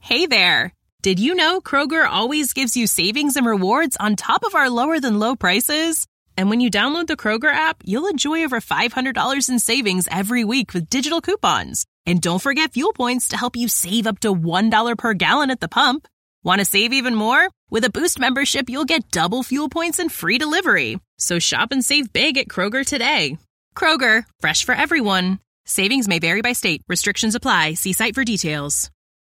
Hey there! Did you know Kroger always gives you savings and rewards on top of our lower-than-low prices? And when you download the Kroger app, you'll enjoy over $500 in savings every week with digital coupons. And don't forget fuel points to help you save up to $1 per gallon at the pump. Want to save even more? With a Boost membership, you'll get double fuel points and free delivery. So shop and save big at Kroger today. Kroger, fresh for everyone. Savings may vary by state. Restrictions apply. See site for details.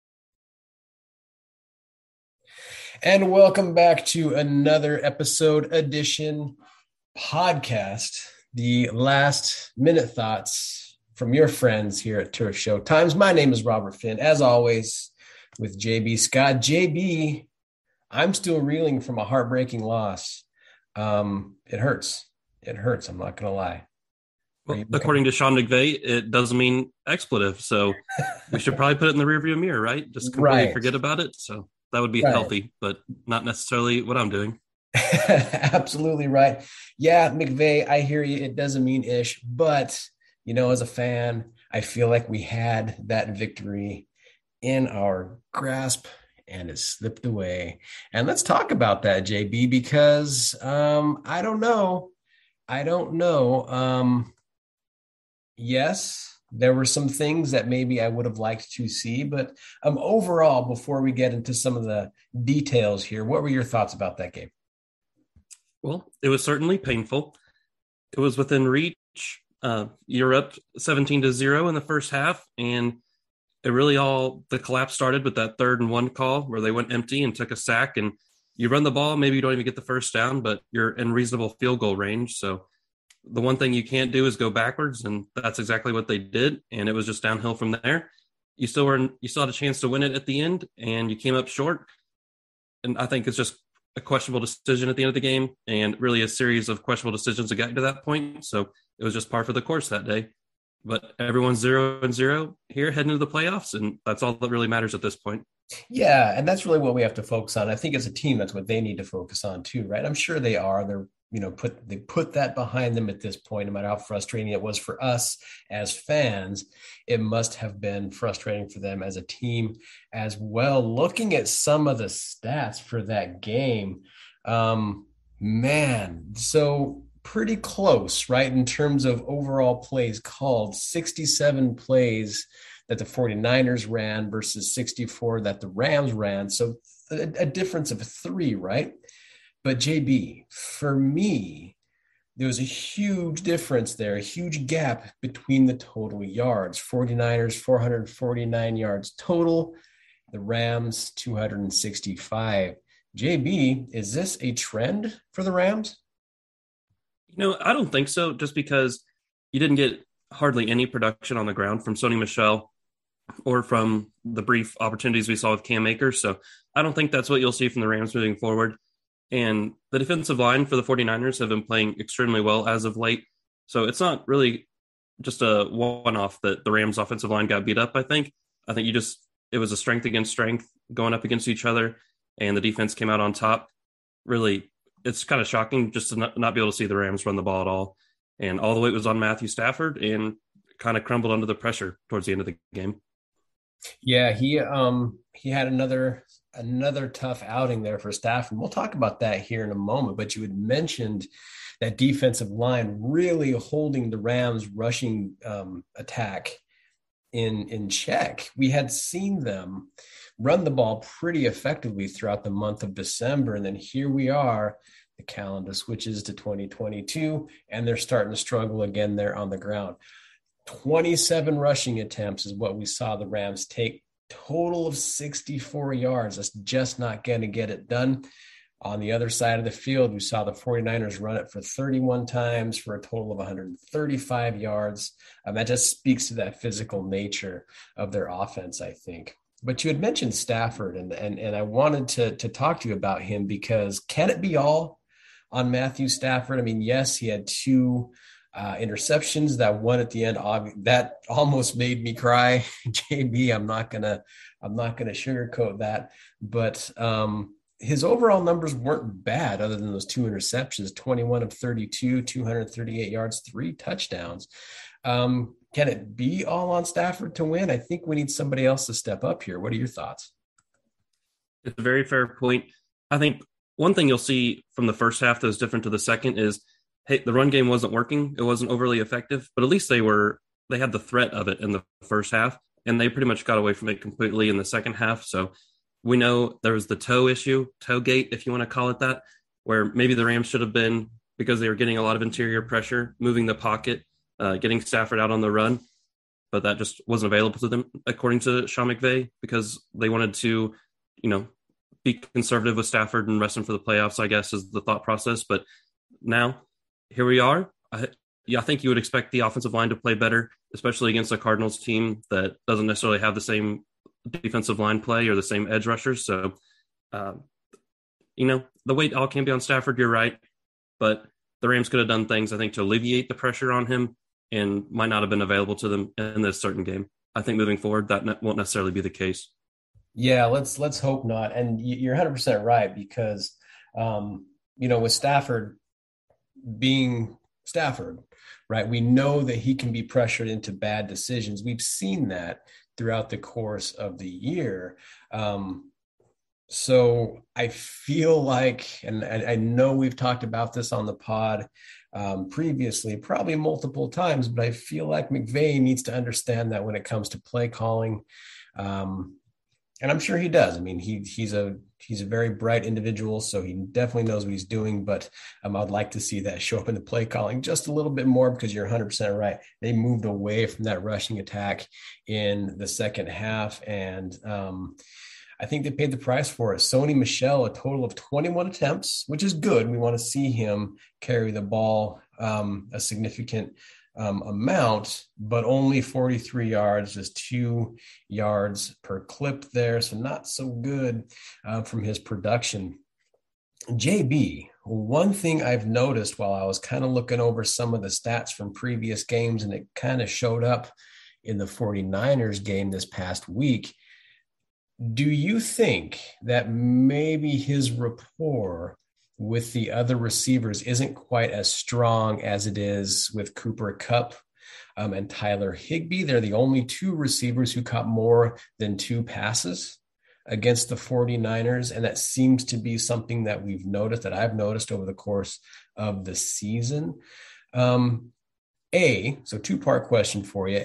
And welcome back to another episode edition podcast, the last minute thoughts from your friends here at Turf Show Times. My name is Robert Finn, as always, with JB Scott. JB, I'm still reeling from a heartbreaking loss. It hurts. It hurts. I'm not going to lie. Well, according to Sean McVay, it doesn't mean expletive. So we should probably put it in the rearview mirror, right? Just completely forget about it. So that would be healthy, but not necessarily what I'm doing. Absolutely right. Yeah, McVay, I hear you. It doesn't mean ish, but as a fan, I feel like we had that victory in our grasp and it slipped away. And let's talk about that, JB, because I don't know. Yes, there were some things that maybe I would have liked to see, but overall, before we get into some of the details here, what were your thoughts about that game? Well, it was certainly painful. It was within reach. You're up 17-0 in the first half, and it really the collapse started with that 3rd and 1 call where they went empty and took a sack, and you run the ball, maybe you don't even get the first down, but you're in reasonable field goal range. So the one thing you can't do is go backwards, and that's exactly what they did, and it was just downhill from there. You still had a chance to win it at the end, and you came up short. And I think it's just a questionable decision at the end of the game, and really a series of questionable decisions that got to that point. So it was just par for the course that day. But everyone's 0-0 here heading into the playoffs, and that's all that really matters at this point. Yeah, and that's really what we have to focus on. I think as a team, that's what they need to focus on too, right? I'm sure they are. They put that behind them at this point, no matter how frustrating it was for us as fans. It must have been frustrating for them as a team as well. Looking at some of the stats for that game, so pretty close, right? In terms of overall plays called, 67 plays that the 49ers ran versus 64 that the Rams ran. So a difference of 3, right? But JB, for me, there was a huge difference there, a huge gap between the total yards. 49ers, 449 yards total. The Rams, 265. JB, is this a trend for the Rams? I don't think so, just because you didn't get hardly any production on the ground from Sony Michel or from the brief opportunities we saw with Cam Akers. So I don't think that's what you'll see from the Rams moving forward. And the defensive line for the 49ers have been playing extremely well as of late. So it's not really just a one-off that the Rams offensive line got beat up, I think. It was a strength against strength going up against each other, and the defense came out on top. Really, it's kind of shocking just to not be able to see the Rams run the ball at all. And all the weight was on Matthew Stafford and kind of crumbled under the pressure towards the end of the game. Yeah, he had another tough outing there for Stafford. We'll talk about that here in a moment, but you had mentioned that defensive line really holding the Rams rushing attack in check. We had seen them run the ball pretty effectively throughout the month of December, and then here we are, the calendar switches to 2022, and they're starting to struggle again there on the ground. 27 rushing attempts is what we saw the Rams take. Total of 64 yards. That's just not going to get it done. On the other side of the field, we saw the 49ers run it for 31 times for a total of 135 yards. That just speaks to that physical nature of their offense, I think. But you had mentioned Stafford, and I wanted to talk to you about him because can it be all on Matthew Stafford? I mean, yes, he had 2 interceptions. That one at the end, that almost made me cry. JB, I'm not gonna sugarcoat that, but his overall numbers weren't bad other than those 2 interceptions, 21 of 32, 238 yards, 3 touchdowns. Can it be all on Stafford to win? I think we need somebody else to step up here. What are your thoughts? It's a very fair point. I think one thing you'll see from the first half that is different to the second is, hey, the run game wasn't working. It wasn't overly effective, but at least they had the threat of it in the first half, and they pretty much got away from it completely in the second half. So we know there was the toe gate, if you want to call it that, where maybe the Rams should have been, because they were getting a lot of interior pressure, moving the pocket, getting Stafford out on the run, but that just wasn't available to them, according to Sean McVay, because they wanted to, be conservative with Stafford and rest him for the playoffs, I guess, is the thought process. But now, here we are. I think you would expect the offensive line to play better, especially against a Cardinals team that doesn't necessarily have the same defensive line play or the same edge rushers. So, the weight all can be on Stafford, you're right. But the Rams could have done things, I think, to alleviate the pressure on him and might not have been available to them in this certain game. I think moving forward, that won't necessarily be the case. Yeah, let's hope not. And you're 100% right, because, with Stafford being Stafford, right, we know that he can be pressured into bad decisions. We've seen that throughout the course of the year. So I feel like, and I know we've talked about this on the pod previously, probably multiple times, but I feel like McVay needs to understand that when it comes to play calling, and I'm sure he does. I mean, he's a very bright individual, so he definitely knows what he's doing. But I'd like to see that show up in the play calling just a little bit more, because you're 100% right. They moved away from that rushing attack in the second half, and I think they paid the price for it. Sony Michel, a total of 21 attempts, which is good. We want to see him carry the ball a significant amount, but only 43 yards, just 2 yards per clip there. So not so good from his production. JB, one thing I've noticed while I was kind of looking over some of the stats from previous games, and it kind of showed up in the 49ers game this past week. Do you think that maybe his rapport with the other receivers isn't quite as strong as it is with Cooper Kupp and Tyler Higbee? They're the only two receivers who caught more than 2 passes against the 49ers. And that seems to be something that I've noticed over the course of the season. So 2-part question for you.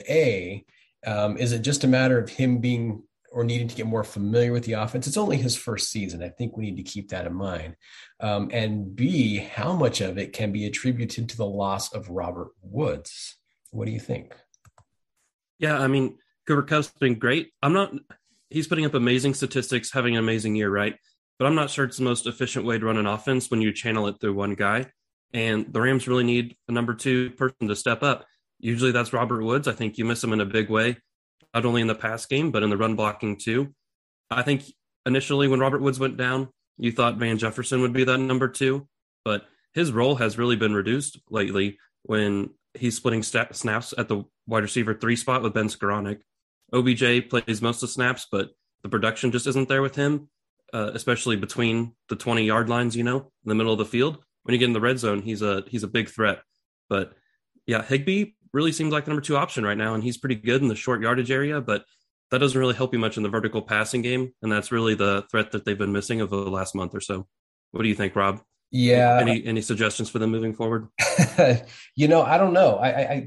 Is it just a matter of him being or needing to get more familiar with the offense? It's only his first season. I think we need to keep that in mind. And B, how much of it can be attributed to the loss of Robert Woods? What do you think? Yeah, I mean, Cooper Kupp's been great. He's putting up amazing statistics, having an amazing year, right? But I'm not sure it's the most efficient way to run an offense when you channel it through one guy. And the Rams really need a number 2 person to step up. Usually that's Robert Woods. I think you miss him in a big way, not only in the pass game, but in the run blocking too. I think initially when Robert Woods went down, you thought Van Jefferson would be that number 2, but his role has really been reduced lately when he's splitting snaps at the wide receiver 3 spot with Ben Skoranek. OBJ plays most of the snaps, but the production just isn't there with him, especially between the 20-yard lines, in the middle of the field. When you get in the red zone, he's a big threat. But yeah, Higbee really seems like the number 2 option right now, and he's pretty good in the short yardage area, but that doesn't really help you much in the vertical passing game, and that's really the threat that they've been missing over the last month or so. What do you think, Rob? Yeah. Any suggestions for them moving forward? I don't know.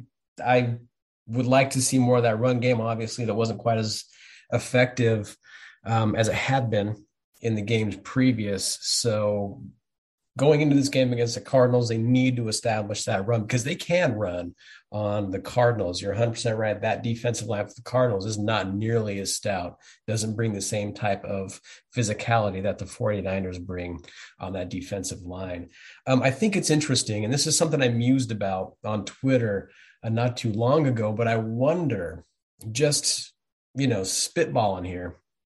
I would like to see more of that run game. Obviously, that wasn't quite as effective as it had been in the games previous. So going into this game against the Cardinals, they need to establish that run, because they can run on the Cardinals. You're 100% right. That defensive line for the Cardinals is not nearly as stout, doesn't bring the same type of physicality that the 49ers bring on that defensive line. I think it's interesting, and this is something I mused about on Twitter not too long ago, but I wonder, just, spitballing here,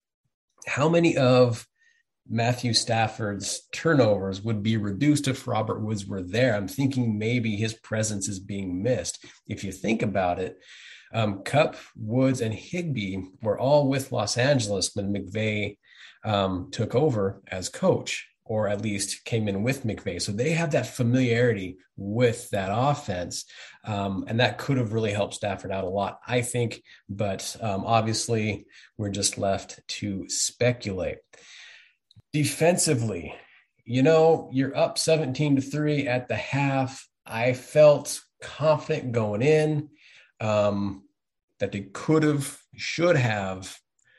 how many of Matthew Stafford's turnovers would be reduced if Robert Woods were there. I'm thinking maybe his presence is being missed. If you think about it, Kupp, Woods, and Higbee were all with Los Angeles when McVay took over as coach, or at least came in with McVay. So they have that familiarity with that offense. And that could have really helped Stafford out a lot, I think. But obviously, we're just left to speculate. Defensively, you're up 17-3 at the half. I felt confident going in that they should have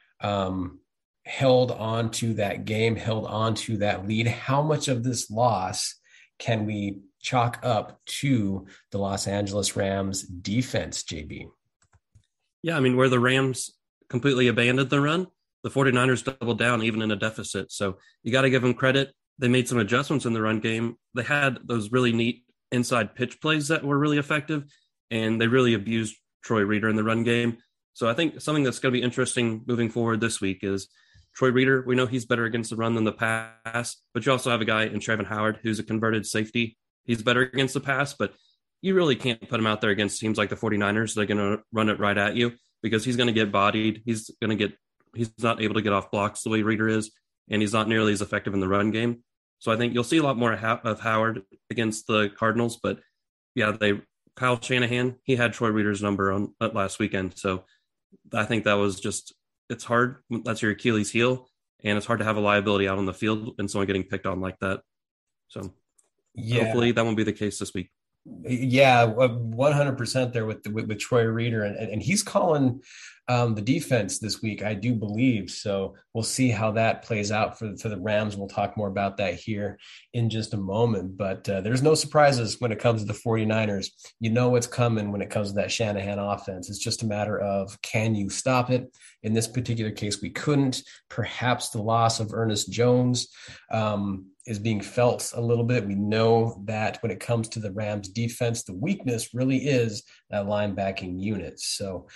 held on to that game, held on to that lead. How much of this loss can we chalk up to the Los Angeles Rams defense, JB? Yeah, I mean, where the Rams completely abandoned the run, the 49ers doubled down even in a deficit. So you got to give them credit. They made some adjustments in the run game. They had those really neat inside pitch plays that were really effective, and they really abused Troy Reeder in the run game. So I think something that's going to be interesting moving forward this week is Troy Reeder. We know he's better against the run than the pass, but you also have a guy in Trevin Howard who's a converted safety. He's better against the pass, but you really can't put him out there against teams like the 49ers. They're going to run it right at you because he's going to get bodied. He's not able to get off blocks the way Reeder is, and he's not nearly as effective in the run game. So I think you'll see a lot more of Howard against the Cardinals. But yeah, Kyle Shanahan, he had Troy Reeder's number on last weekend. So I think that was it's hard. That's your Achilles heel, and it's hard to have a liability out on the field and someone getting picked on like that. So hopefully that won't be the case this week. Yeah, 100% there with Troy Reeder, and he's calling the defense this week, I do believe. So we'll see how that plays out for the Rams. We'll talk more about that here in just a moment. But there's no surprises when it comes to the 49ers. You know what's coming when it comes to that Shanahan offense. It's just a matter of, can you stop it? In this particular case, we couldn't. Perhaps the loss of Ernest Jones is being felt a little bit. We know that when it comes to the Rams defense, the weakness really is that linebacking unit. So,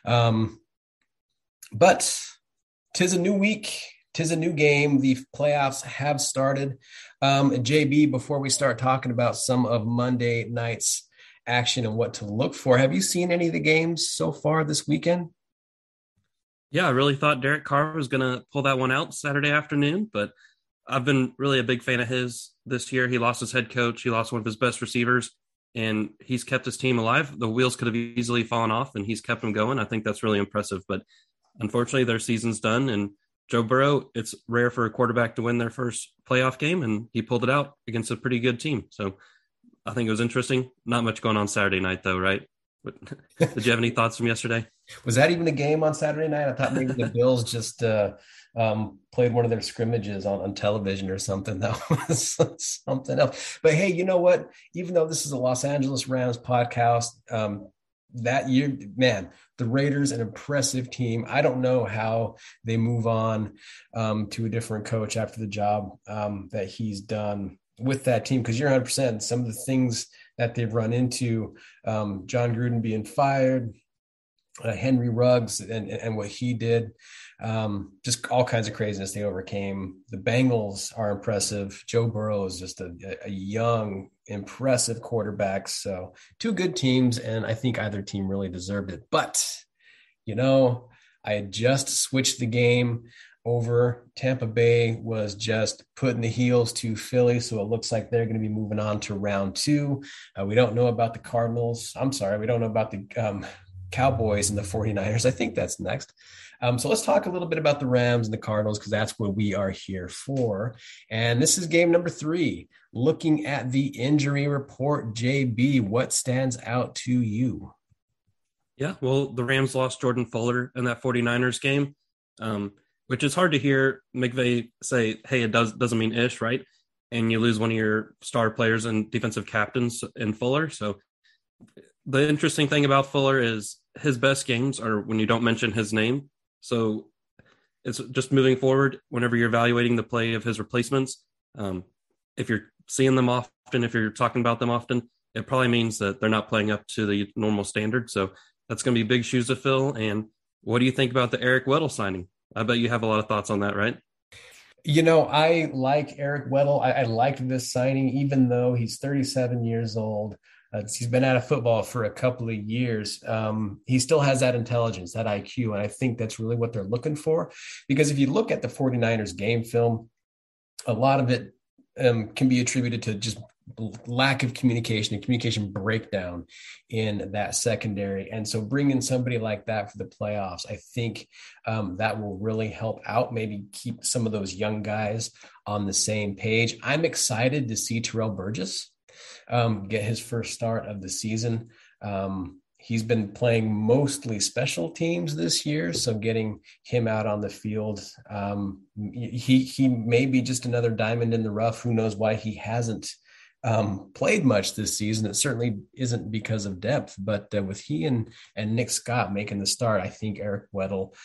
but 'tis a new week, 'tis a new game. The playoffs have started. JB, before we start talking about some of Monday night's action and what to look for, have you seen any of the games so far this weekend? Yeah, I really thought Derek Carr was going to pull that one out Saturday afternoon, but I've been really a big fan of his this year. He lost his head coach. He lost one of his best receivers, and he's kept his team alive. The wheels could have easily fallen off, and he's kept them going. I think that's really impressive. But unfortunately, their season's done, and Joe Burrow, it's rare for a quarterback to win their first playoff game, and he pulled it out against a pretty good team. So I think it was interesting. Not much going on Saturday night, though, right? Did you have any thoughts from yesterday? Was that even a game on Saturday night? I thought maybe the Bills just played one of their scrimmages on television or something. That was something else. But hey, you know what? Even though this is a Los Angeles Rams podcast, that year, man, the Raiders, an impressive team. I don't know how they move on to a different coach after the job that he's done with that team, because you're 100%. Some of the things that they've run into, John Gruden being fired, Henry Ruggs and what he did, just all kinds of craziness they overcame. The Bengals are impressive. Joe Burrow is just a young, impressive quarterback. So two good teams, and I think either team really deserved it. But, I had just switched the game over. Tampa Bay was just putting the heels to Philly, so it looks like they're going to be moving on to round two. We don't know about the Cardinals. We don't know about the Cowboys and the 49ers. I think that's next. So let's talk a little bit about the Rams and the Cardinals, because that's what we are here for. And this is game number 3. Looking at the injury report, JB, what stands out to you? Yeah, well, the Rams lost Jordan Fuller in that 49ers game, which is hard to hear McVay say, hey, it doesn't mean ish, right? And you lose one of your star players and defensive captains in Fuller. So the interesting thing about Fuller is his best games are when you don't mention his name. So it's just moving forward, whenever you're evaluating the play of his replacements, if you're seeing them often, if you're talking about them often, it probably means that they're not playing up to the normal standard. So that's going to be big shoes to fill. And what do you think about the Eric Weddle signing? I bet you have a lot of thoughts on that, right? I like Eric Weddle. I liked this signing, even though he's 37 years old. He's been out of football for a couple of years. He still has that intelligence, that IQ, and I think that's really what they're looking for. Because if you look at the 49ers game film, a lot of it can be attributed to just lack of communication and communication breakdown in that secondary. And so bringing somebody like that for the playoffs, I think that will really help out, maybe keep some of those young guys on the same page. I'm excited to see Terrell Burgess get his first start of the season. He's been playing mostly special teams this year, so getting him out on the field, he may be just another diamond in the rough. Who knows why he hasn't played much this season? It certainly isn't because of depth, but with he and Nick Scott making the start, I think Eric Weddle,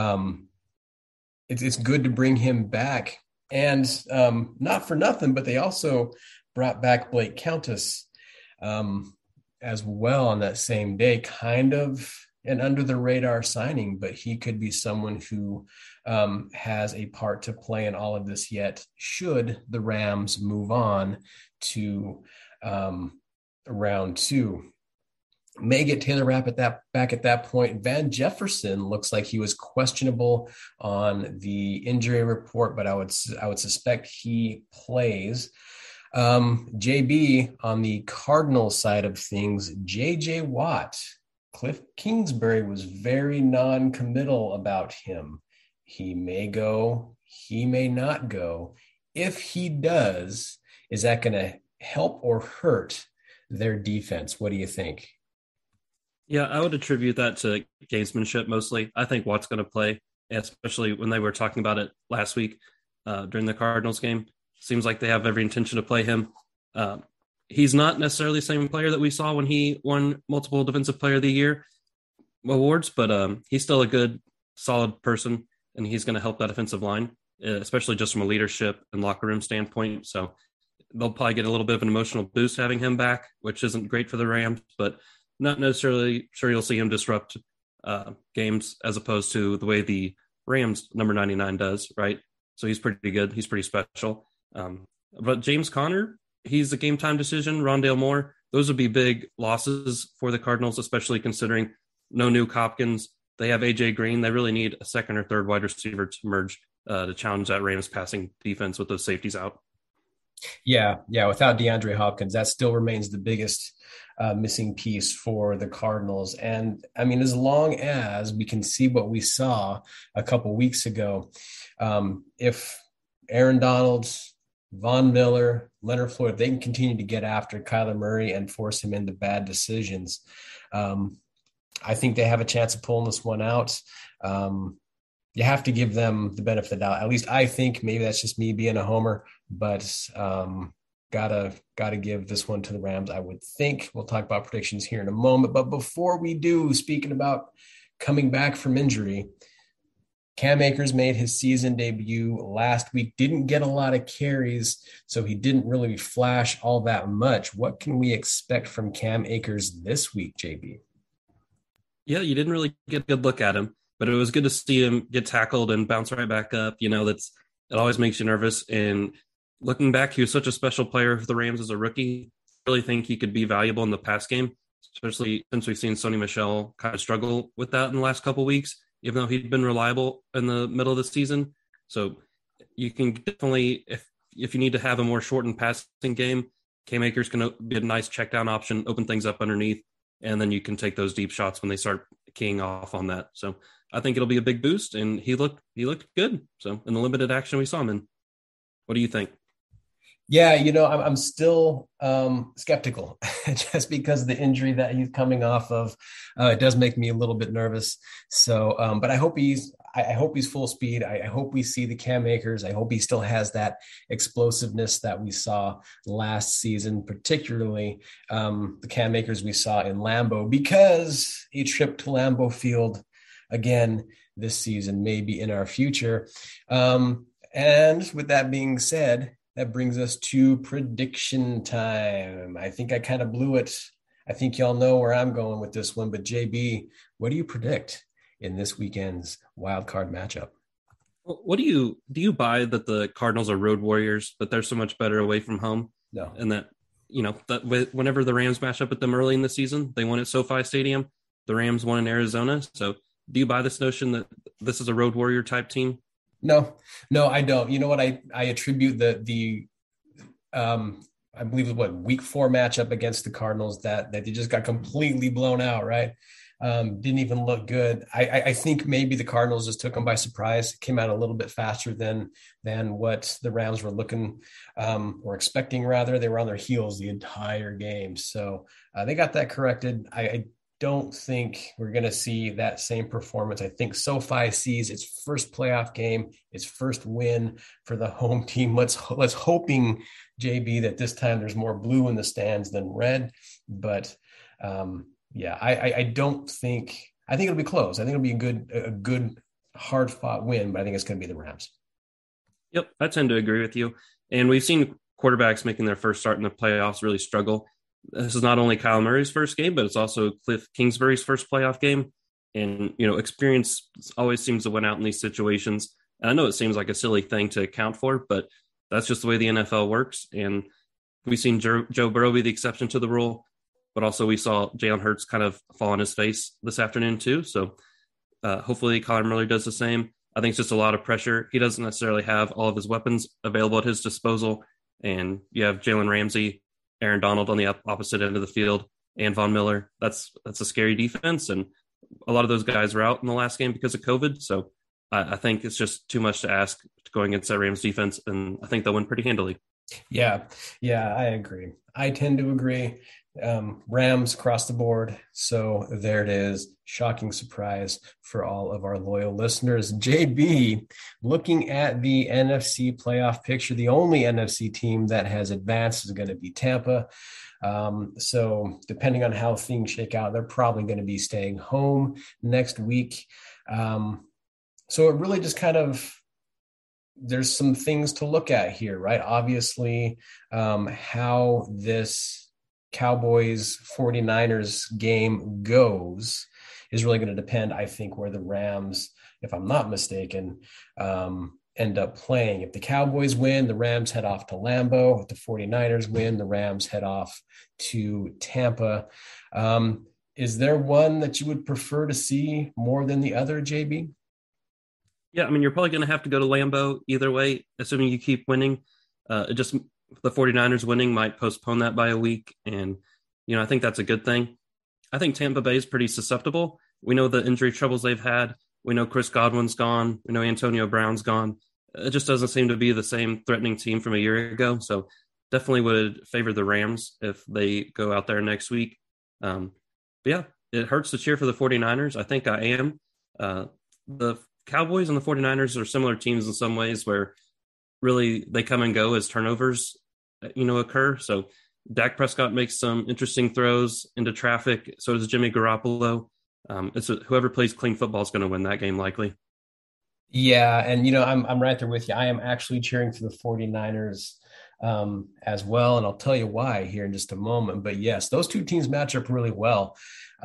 it's good to bring him back. And not for nothing, but they also brought back Blake Countess as well on that same day, kind of an under the radar signing, but he could be someone who has a part to play in all of this yet, should the Rams move on to round two. May get Taylor Rapp back at that point. Van Jefferson looks like he was questionable on the injury report, but I would suspect he plays. JB, on the Cardinals side of things, JJ Watt, Cliff Kingsbury was very non-committal about him. He may go, he may not go. If he does, is that going to help or hurt their defense? What do you think? Yeah, I would attribute that to gamesmanship mostly. I think Watt's going to play, especially when they were talking about it last week during the Cardinals game. Seems like they have every intention to play him. He's not necessarily the same player that we saw when he won multiple Defensive Player of the Year awards, but he's still a good, solid person, and he's going to help that offensive line, especially just from a leadership and locker room standpoint. So they'll probably get a little bit of an emotional boost having him back, which isn't great for the Rams, but not necessarily sure you'll see him disrupt games as opposed to the way the Rams number 99 does, right? So he's pretty good. He's pretty special. But James Conner, he's a game time decision. Rondale Moore, those would be big losses for the Cardinals, especially considering no Nuke Hopkins. They have AJ Green. They really need a second or third wide receiver to emerge to challenge that Rams passing defense with those safeties out. Yeah. Without DeAndre Hopkins, that still remains the biggest missing piece for the Cardinals. And I mean, as long as we can see what we saw a couple weeks ago, if Aaron Donald, Von Miller, Leonard Floyd, they can continue to get after Kyler Murray and force him into bad decisions, I think they have a chance of pulling this one out. You have to give them the benefit of the doubt. At least I think. Maybe that's just me being a homer, but gotta give this one to the Rams, I would think. We'll talk about predictions here in a moment. But before we do, speaking about coming back from injury, Cam Akers made his season debut last week, didn't get a lot of carries, so he didn't really flash all that much. What can we expect from Cam Akers this week, JB? Yeah, you didn't really get a good look at him, but it was good to see him get tackled and bounce right back up. You know, it always makes you nervous. And looking back, he was such a special player for the Rams as a rookie. I really think he could be valuable in the pass game, especially since we've seen Sony Michel kind of struggle with that in the last couple of weeks, even though he'd been reliable in the middle of the season. So you can definitely, if you need to have a more shortened passing game, Cam Akers can be a nice check down option, open things up underneath, and then you can take those deep shots when they start keying off on that. So I think it'll be a big boost, and he looked good. So in the limited action we saw him in. What do you think? Yeah, I'm still skeptical just because of the injury that he's coming off of. It does make me a little bit nervous. So, but I hope he's full speed. I hope we see the Cam Akers. I hope he still has that explosiveness that we saw last season, particularly the Cam Akers we saw in Lambeau, because a trip to Lambeau Field again this season may be in our future. And with that being said, that brings us to prediction time. I think I kind of blew it. I think y'all know where I'm going with this one, but JB, what do you predict in this weekend's wild card matchup? What do you buy that the Cardinals are road warriors, but they're so much better away from home? No. And that, that whenever the Rams match up with them early in the season, they won at SoFi Stadium. The Rams won in Arizona. So do you buy this notion that this is a road warrior type team? No, I don't. You know what? I attribute the I believe it was week 4 matchup against the Cardinals that they just got completely blown out, right? Didn't even look good. I think maybe the Cardinals just took them by surprise. Came out a little bit faster than what the Rams were looking or expecting. Rather, they were on their heels the entire game, so they got that corrected. I don't think we're going to see that same performance. I think SoFi sees its first playoff game, its first win for the home team. Let's hoping, JB, that this time there's more blue in the stands than red. But yeah, I don't think. I think it'll be close. I think it'll be a good hard fought win, but I think it's going to be the Rams. Yep, I tend to agree with you. And we've seen quarterbacks making their first start in the playoffs really struggle. This is not only Kyle Murray's first game, but it's also Cliff Kingsbury's first playoff game. And, experience always seems to win out in these situations. And I know it seems like a silly thing to account for, but that's just the way the NFL works. And we've seen Joe Burrow be the exception to the rule, but also we saw Jalen Hurts kind of fall on his face this afternoon too. So hopefully Kyler Murray does the same. I think it's just a lot of pressure. He doesn't necessarily have all of his weapons available at his disposal. And you have Jalen Ramsey, Aaron Donald on the opposite end of the field, and Von Miller. That's a scary defense. And a lot of those guys were out in the last game because of COVID. So I think it's just too much to ask going against that Rams defense. And I think they'll win pretty handily. Yeah, I agree. I tend to agree. Rams across the board. So there it is. Shocking surprise for all of our loyal listeners. JB, looking at the NFC playoff picture, the only NFC team that has advanced is going to be Tampa. So depending on how things shake out, they're probably going to be staying home next week. So it really just kind of, there's some things to look at here, right? Obviously, how this Cowboys 49ers game goes is really going to depend, I think, where the Rams, if I'm not mistaken, end up playing. If the Cowboys win, the Rams head off to Lambeau. If the 49ers win, the Rams head off to Tampa. Is there one that you would prefer to see more than the other, JB? Yeah, I mean, you're probably going to have to go to Lambeau either way, assuming you keep winning. The 49ers winning might postpone that by a week. And, I think that's a good thing. I think Tampa Bay is pretty susceptible. We know the injury troubles they've had. We know Chris Godwin's gone. We know Antonio Brown's gone. It just doesn't seem to be the same threatening team from a year ago. So definitely would favor the Rams if they go out there next week. But yeah, it hurts to cheer for the 49ers. I think I am. The Cowboys and the 49ers are similar teams in some ways where really they come and go as turnovers, occur. So Dak Prescott makes some interesting throws into traffic. So does Jimmy Garoppolo. Whoever plays clean football is going to win that game likely. Yeah. And, I'm right there with you. I am actually cheering for the 49ers as well. And I'll tell you why here in just a moment. But yes, those two teams match up really well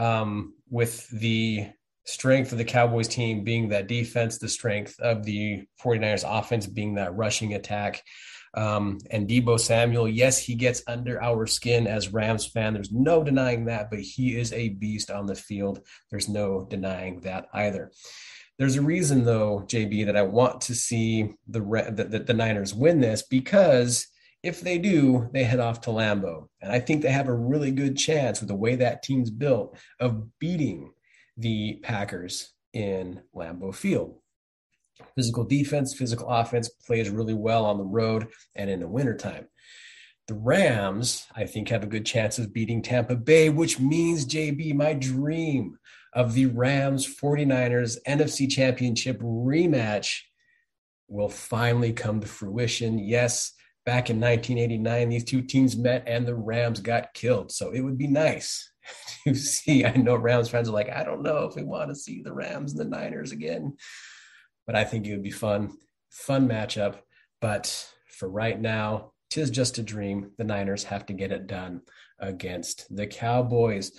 with the strength of the Cowboys team being that defense, the strength of the 49ers offense being that rushing attack. And Deebo Samuel, yes, he gets under our skin as Rams fan. There's no denying that, but he is a beast on the field. There's no denying that either. There's a reason, though, JB, that I want to see the Niners win this, because if they do, they head off to Lambeau. And I think they have a really good chance with the way that team's built of beating the Packers in Lambeau Field. Physical defense, physical offense plays really well on the road and in the wintertime. The Rams, I think, have a good chance of beating Tampa Bay, which means, JB, my dream of the Rams 49ers NFC Championship rematch will finally come to fruition. Yes, back in 1989, these two teams met and the Rams got killed. So it would be nice to see. I know Rams fans are like, I don't know if we want to see the Rams and the Niners again. But I think it would be fun matchup. But for right now, 'tis just a dream. The Niners have to get it done against the Cowboys.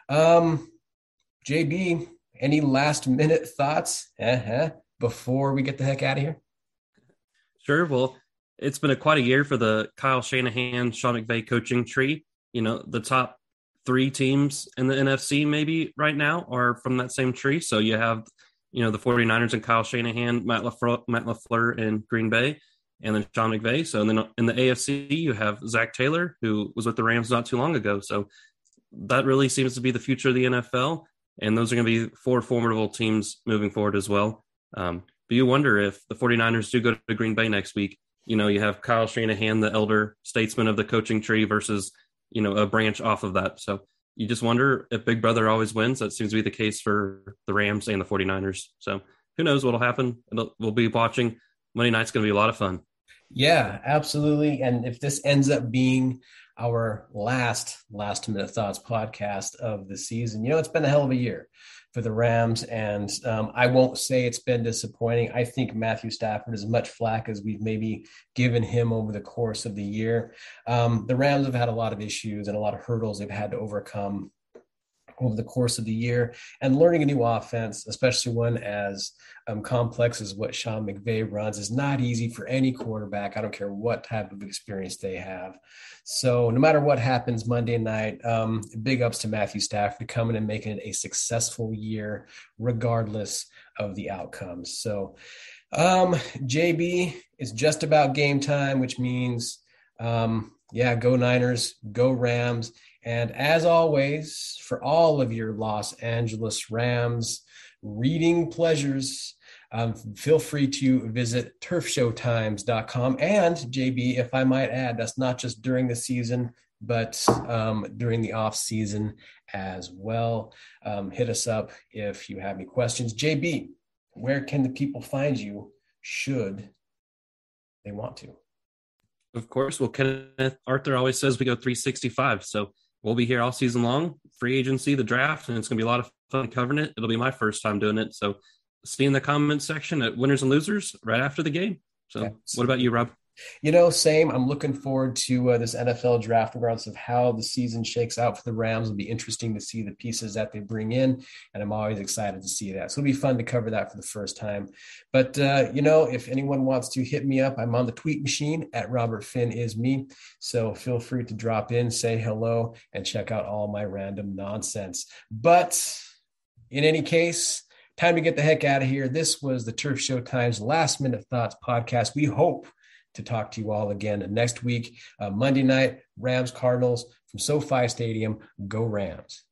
JB, any last minute thoughts before we get the heck out of here? Sure. Well, it's been quite a year for the Kyle Shanahan, Sean McVay coaching tree. The top 3 teams in the NFC maybe right now are from that same tree. So you have the 49ers and Kyle Shanahan, Matt LaFleur in Green Bay. and then Sean McVay. So, and then in the AFC, you have Zach Taylor, who was with the Rams not too long ago. So that really seems to be the future of the NFL. And those are going to be 4 formidable teams moving forward as well. But you wonder if the 49ers do go to Green Bay next week, you have Kyle Shanahan, the elder statesman of the coaching tree, versus, a branch off of that. So you just wonder if Big Brother always wins. That seems to be the case for the Rams and the 49ers. So who knows what'll happen? We'll be watching. Monday night's going to be a lot of fun. Yeah, absolutely. And if this ends up being our last minute thoughts podcast of the season, it's been a hell of a year for the Rams. And I won't say it's been disappointing. I think Matthew Stafford is as much flack as we've maybe given him over the course of the year. The Rams have had a lot of issues and a lot of hurdles they've had to overcome over the course of the year, and learning a new offense, especially one as complex as what Sean McVay runs, is not easy for any quarterback. I don't care what type of experience they have. So no matter what happens Monday night, big ups to Matthew Stafford coming and making it a successful year, regardless of the outcomes. So JB, it's just about game time, which means, go Niners, go Rams. And as always, for all of your Los Angeles Rams reading pleasures, feel free to visit turfshowtimes.com. And JB, if I might add, that's not just during the season, but during the off season as well. Hit us up if you have any questions. JB, where can the people find you should they want to? Of course. Well, Kenneth Arthur always says we go 365. So we'll be here all season long, free agency, the draft, and it's going to be a lot of fun covering it. It'll be my first time doing it. So see in the comments section at winners and losers right after the game. So What about you, Rob? Same. I'm looking forward to this NFL draft, regardless of how the season shakes out for the Rams. It'll be interesting to see the pieces that they bring in, and I'm always excited to see that. So it'll be fun to cover that for the first time. But, if anyone wants to hit me up, I'm on the tweet machine at Robert Finn is me. So feel free to drop in, say hello, and check out all my random nonsense. But in any case, time to get the heck out of here. This was the Turf Show Times Last Minute Thoughts podcast. We hope to talk to you all again next week. Monday night, Rams Cardinals from SoFi Stadium. Go Rams.